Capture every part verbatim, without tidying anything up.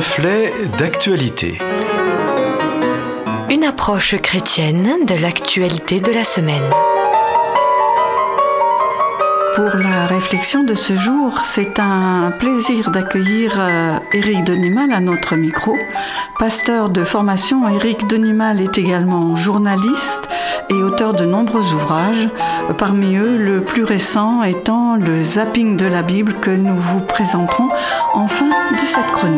Reflet d'actualité. Une approche chrétienne de l'actualité de la semaine. Pour la réflexion de ce jour, c'est un plaisir d'accueillir euh, Éric Denimal à notre micro. Pasteur de formation, Éric Denimal est également journaliste et auteur de nombreux ouvrages. Parmi eux, le plus récent étant le zapping de la Bible que nous vous présenterons en fin de cette chronique.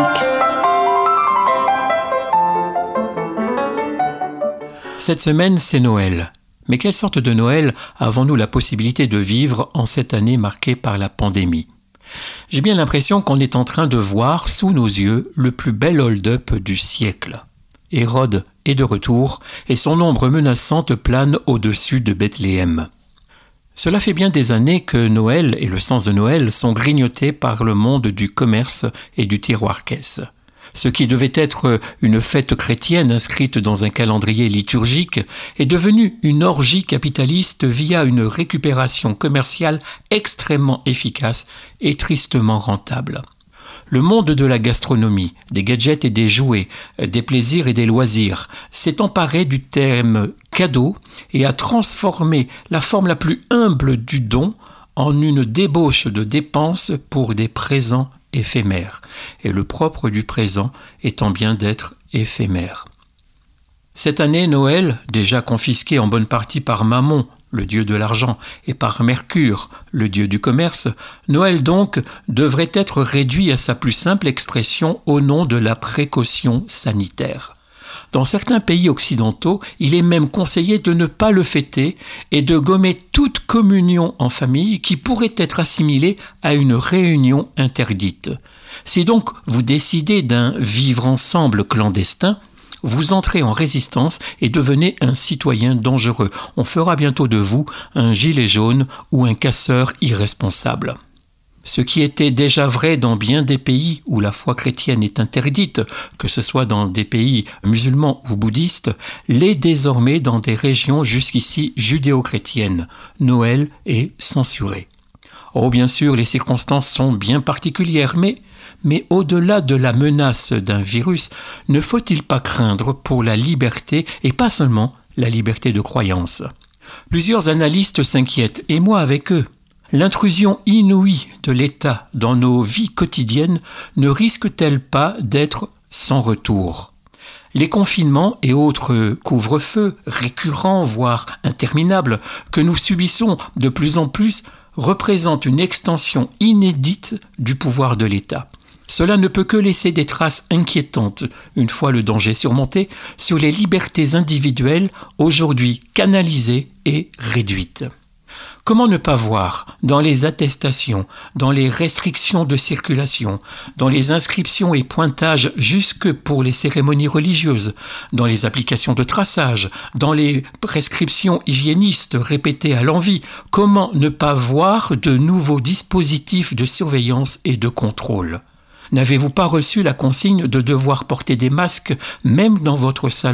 Cette semaine, c'est Noël. Mais quelle sorte de Noël avons-nous la possibilité de vivre en cette année marquée par la pandémie ? J'ai bien l'impression qu'on est en train de voir sous nos yeux le plus bel hold-up du siècle. Hérode est de retour et son ombre menaçante plane au-dessus de Bethléem. Cela fait bien des années que Noël et le sens de Noël sont grignotés par le monde du commerce et du tiroir-caisse. Ce qui devait être une fête chrétienne inscrite dans un calendrier liturgique est devenu une orgie capitaliste via une récupération commerciale extrêmement efficace et tristement rentable. Le monde de la gastronomie, des gadgets et des jouets, des plaisirs et des loisirs s'est emparé du terme cadeau et a transformé la forme la plus humble du don en une débauche de dépenses pour des présents éphémère, et le propre du présent étant bien d'être éphémère. Cette année, Noël, déjà confisqué en bonne partie par Mammon, le dieu de l'argent, et par Mercure, le dieu du commerce, Noël donc devrait être réduit à sa plus simple expression au nom de la précaution sanitaire. Dans certains pays occidentaux, il est même conseillé de ne pas le fêter et de gommer toute communion en famille qui pourrait être assimilée à une réunion interdite. Si donc vous décidez d'un vivre ensemble clandestin, vous entrez en résistance et devenez un citoyen dangereux. On fera bientôt de vous un gilet jaune ou un casseur irresponsable. Ce qui était déjà vrai dans bien des pays où la foi chrétienne est interdite, que ce soit dans des pays musulmans ou bouddhistes, l'est désormais dans des régions jusqu'ici judéo-chrétiennes. Noël est censuré. Oh, bien sûr, les circonstances sont bien particulières, mais, mais au-delà de la menace d'un virus, ne faut-il pas craindre pour la liberté et pas seulement la liberté de croyance ? Plusieurs analystes s'inquiètent, et moi avec eux. L'intrusion inouïe de l'État dans nos vies quotidiennes ne risque-t-elle pas d'être sans retour ? Les confinements et autres couvre-feux récurrents, voire interminables, que nous subissons de plus en plus représentent une extension inédite du pouvoir de l'État. Cela ne peut que laisser des traces inquiétantes, une fois le danger surmonté, sur les libertés individuelles aujourd'hui canalisées et réduites. Comment ne pas voir dans les attestations, dans les restrictions de circulation, dans les inscriptions et pointages jusque pour les cérémonies religieuses, dans les applications de traçage, dans les prescriptions hygiénistes répétées à l'envi, comment ne pas voir de nouveaux dispositifs de surveillance et de contrôle ? N'avez-vous pas reçu la consigne de devoir porter des masques même dans votre salon ?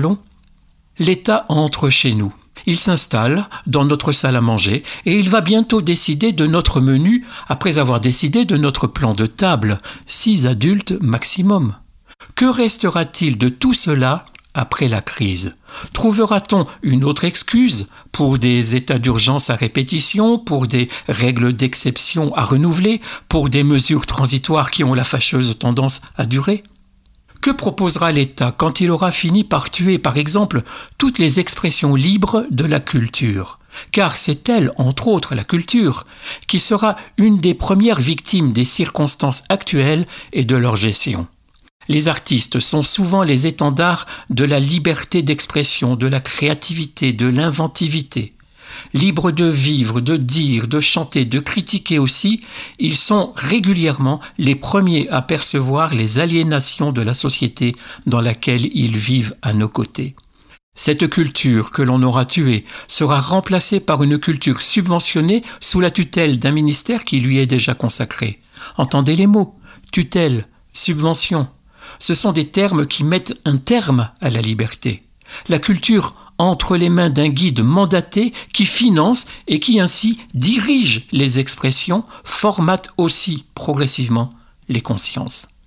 L'État entre chez nous. Il s'installe dans notre salle à manger et il va bientôt décider de notre menu après avoir décidé de notre plan de table, six adultes maximum. Que restera-t-il de tout cela après la crise ? Trouvera-t-on une autre excuse pour des états d'urgence à répétition, pour des règles d'exception à renouveler, pour des mesures transitoires qui ont la fâcheuse tendance à durer ? Que proposera l'État quand il aura fini par tuer, par exemple, toutes les expressions libres de la culture ? Car c'est elle, entre autres la culture, qui sera une des premières victimes des circonstances actuelles et de leur gestion. Les artistes sont souvent les étendards de la liberté d'expression, de la créativité, de l'inventivité. Libres de vivre, de dire, de chanter, de critiquer aussi, ils sont régulièrement les premiers à percevoir les aliénations de la société dans laquelle ils vivent à nos côtés. Cette culture que l'on aura tuée sera remplacée par une culture subventionnée sous la tutelle d'un ministère qui lui est déjà consacré. Entendez les mots, tutelle, subvention. Ce sont des termes qui mettent un terme à la liberté. La culture entre les mains d'un guide mandaté qui finance et qui ainsi dirige les expressions, formate aussi progressivement les consciences.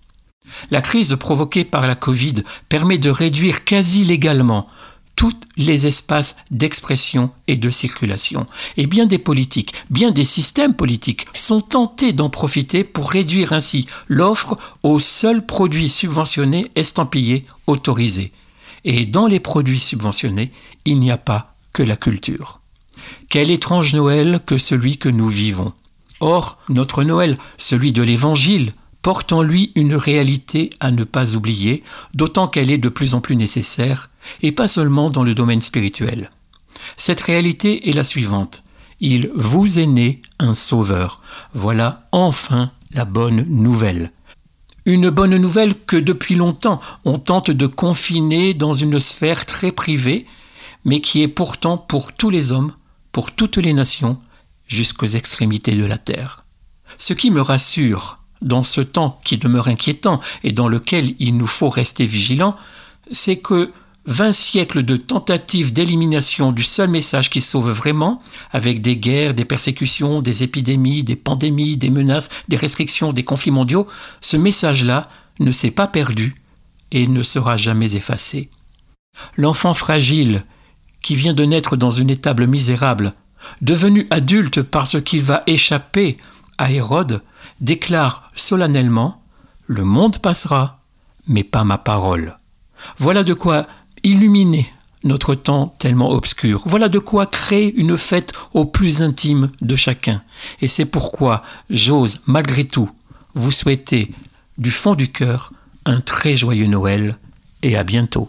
La crise provoquée par la Covid permet de réduire quasi légalement tous les espaces d'expression et de circulation. Et bien des politiques, bien des systèmes politiques sont tentés d'en profiter pour réduire ainsi l'offre aux seuls produits subventionnés, estampillés, autorisés. Et dans les produits subventionnés, il n'y a pas que la culture. Quel étrange Noël que celui que nous vivons. Or, notre Noël, celui de l'Évangile, porte en lui une réalité à ne pas oublier, d'autant qu'elle est de plus en plus nécessaire, et pas seulement dans le domaine spirituel. Cette réalité est la suivante. Il vous est né un sauveur. Voilà enfin la bonne nouvelle. Une bonne nouvelle que depuis longtemps on tente de confiner dans une sphère très privée, mais qui est pourtant pour tous les hommes, pour toutes les nations, jusqu'aux extrémités de la terre. Ce qui me rassure, dans ce temps qui demeure inquiétant et dans lequel il nous faut rester vigilants, c'est que vingt siècles de tentatives d'élimination du seul message qui sauve vraiment, avec des guerres, des persécutions, des épidémies, des pandémies, des menaces, des restrictions, des conflits mondiaux, ce message-là ne s'est pas perdu et ne sera jamais effacé. L'enfant fragile, qui vient de naître dans une étable misérable, devenu adulte parce qu'il va échapper à Hérode, déclare solennellement « Le monde passera, mais pas ma parole ». Voilà de quoi illuminer notre temps tellement obscur. Voilà de quoi créer une fête au plus intime de chacun. Et c'est pourquoi j'ose malgré tout vous souhaiter du fond du cœur un très joyeux Noël et à bientôt.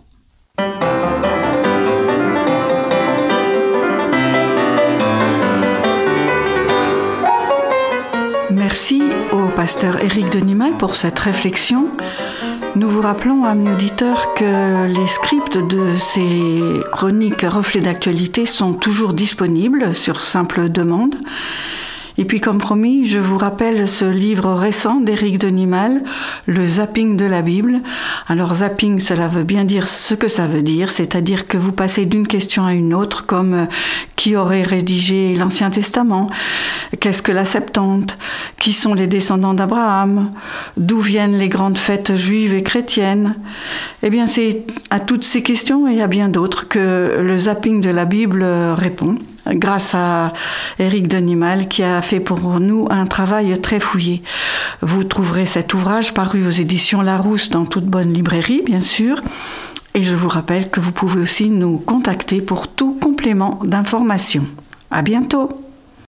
Merci au pasteur Éric Denimal pour cette réflexion. Nous vous rappelons, amis auditeurs, que les scripts de ces chroniques Reflets d'actualité sont toujours disponibles sur simple demande. Et puis, comme promis, je vous rappelle ce livre récent d'Éric Denimal, Le zapping de la Bible. Alors, zapping, cela veut bien dire ce que ça veut dire, c'est-à-dire que vous passez d'une question à une autre, comme euh, qui aurait rédigé l'Ancien Testament, qu'est-ce que la Septante, qui sont les descendants d'Abraham, d'où viennent les grandes fêtes juives et chrétiennes. Eh bien, c'est à toutes ces questions et à bien d'autres que le zapping de la Bible répond, grâce à Éric Denimal qui a fait pour nous un travail très fouillé. Vous trouverez cet ouvrage paru aux éditions Larousse dans toute bonne librairie, bien sûr. Et je vous rappelle que vous pouvez aussi nous contacter pour tout complément d'information. À bientôt!